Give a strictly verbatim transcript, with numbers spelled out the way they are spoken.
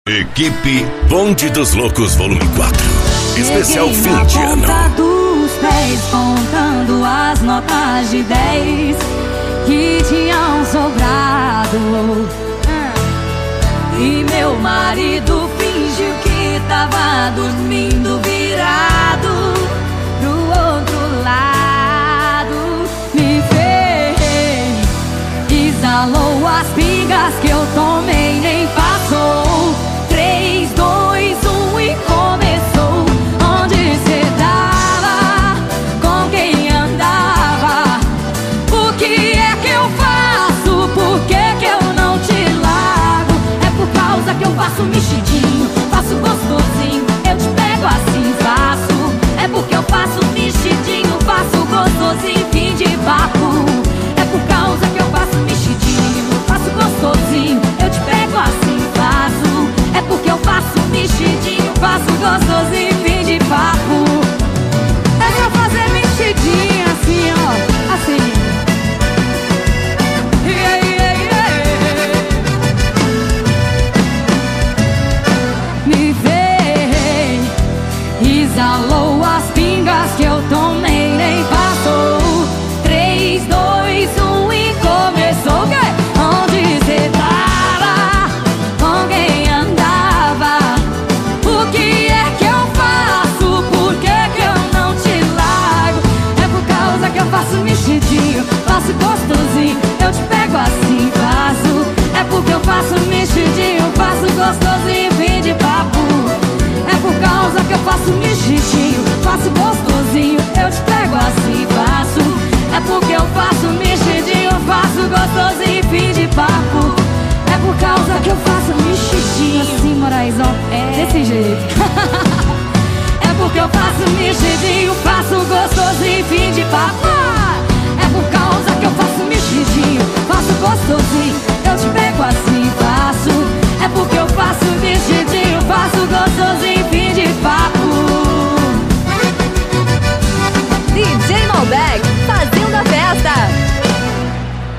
Equipe Bonde dos Loucos Volume quatro. Especial Cheguei fim de ano. na ponta dos pés, contando as notas de dez que tinham sobrado. E meu marido fingiu que tava dormindo virado pro outro lado. Me fez, exalou as pingas que eu tomei, nem passou. Três, dois, um e começou. Onde cê tava? Com quem andava? O que é que eu faço? Por que que eu não te largo? É por causa que eu faço mexidinho, faço gostosinho, eu te pego assim, faço. É porque eu faço mexidinho, faço gostosinho, fim de papo. É por causa que eu faço mexidinho, faço gostosinho, eu te pego assim, faço. É porque eu faço mexidinho, faço gostosinho, fim de papo. É pra fazer mexidinho assim, ó, assim. Yeah, yeah, yeah. Me veio, exalou as pingas que eu tomei, nem passou. Três, dois, um e começou. Onde cê tava? Com quem andava? O que é que eu faço? Por que que eu não te largo? É por causa que eu faço mexidinho, faço gostosinho, eu te pego assim, faço. É porque eu faço mexidinho, faço gostosinho, fim de papo. É por causa que eu faço mexidinho, faço gostosinho, eu te pego assim, faço. É porque eu faço mexidinho, faço gostosinho, fim de papo. É por causa que eu faço mexidinho assim, Moraes, ó, é desse jeito. É porque eu faço mexidinho, faço gostosinho, fim de papo.